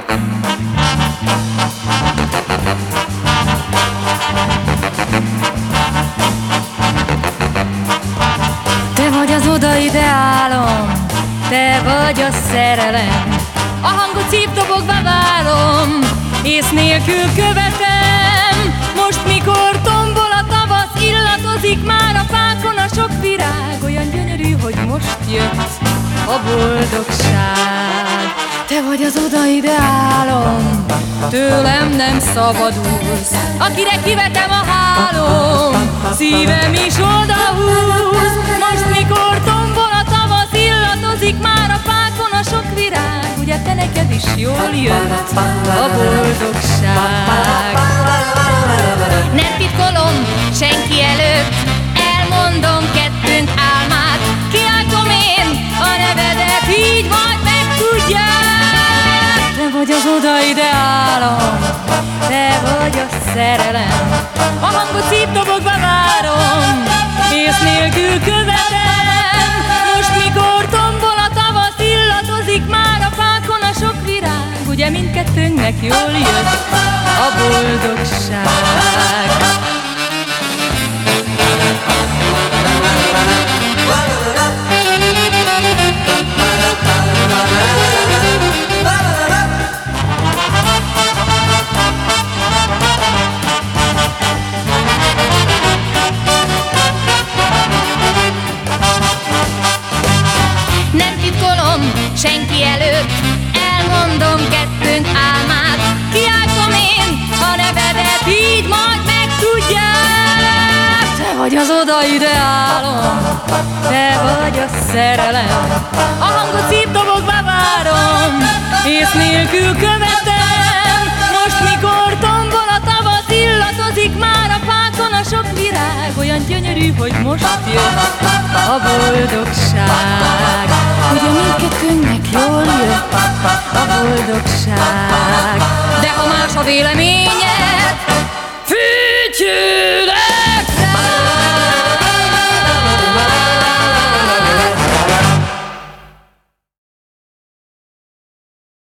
Te vagy az oda ideálom, te vagy a szerelem. A hangot szívdobogva várom, ész nélkül követem. Most mikor tombol a tavasz, illatozik már a fákon a sok virág. Olyan gyönyörű, hogy most jött a boldogság. Te vagy az oda ideálom, tőlem nem szabadulsz. Akire kivetem a hálom, szívem is odahúz. Most mikor tombol a tavasz, illatozik már a fákon a sok virág. Ugye te neked is jól jött a boldogság. Nem titkolom senki előtt, elmondom kettőnk álmát. Kiáltom én a nevedet, így majd megtudják. Te vagy az oda ideálom, te vagy a szerelem. A hangot szívdobogva várom, ész nélkül követem. Most mikor tombol a tavasz, illatozik már a fákon a sok virág. Ugye mindkettőnknek jól jött a boldogság. Nem titkolom senki előtt, elmondom kettőnk álmát. Kiáltom én a nevedet, így majd megtudják. Te vagy az oda ideálom, te vagy a szerelem. A hangot szívdobogva várom, ész nélkül követem. Most mikor tombol a tavasz, illatozik már a fákon a sok virág. Olyan gyönyörű, hogy most jött a boldogság. Ugye mindkettőnknek jól jött a boldogság. De ha más a vélemény,